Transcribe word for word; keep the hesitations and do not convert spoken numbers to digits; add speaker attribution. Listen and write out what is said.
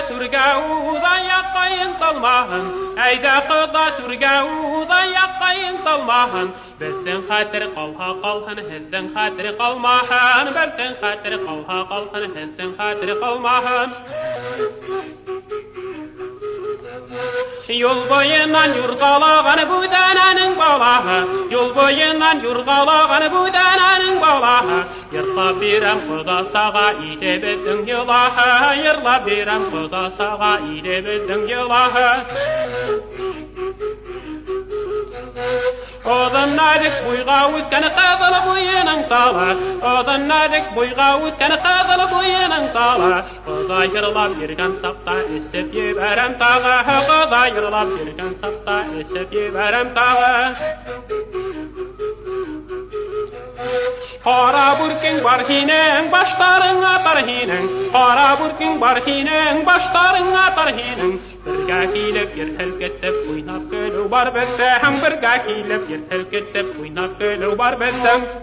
Speaker 1: түргәу ضيقين طلماهن әйдә кода түргәу ضيقين طلماهن безнең хәтер калха калһын һездән хәтер калмаһын безнең хәтер калха калһын һездән хәтер калмаһын Yol boyundan yurgaлаган бу дананың балаһы Yol boyundan yurгалаган бу дананың балаһы Йырлап бирәм кода сага иде безнең йылаһы Йырлап бирәм кода сага иде безнең йылаһы Одан надик буйга үткән кызыл буйының талы Одан надик буйга үткән кызыл буйының талы Кода йырлап йөргән сакта эсеп ебәрәм тагы Кода йырлап йөргән сакта эсеп ебәрәм тагы Кара бүркең бар һинең баштарыңа тар һинең Кара бүркең бар һинең баштарыңа тар һинең Бергә килеп йөрһәл кетеп уйнап көлү бар бездә һәм бергә килеп йөрһәл кетеп уйнап көлү бар бездә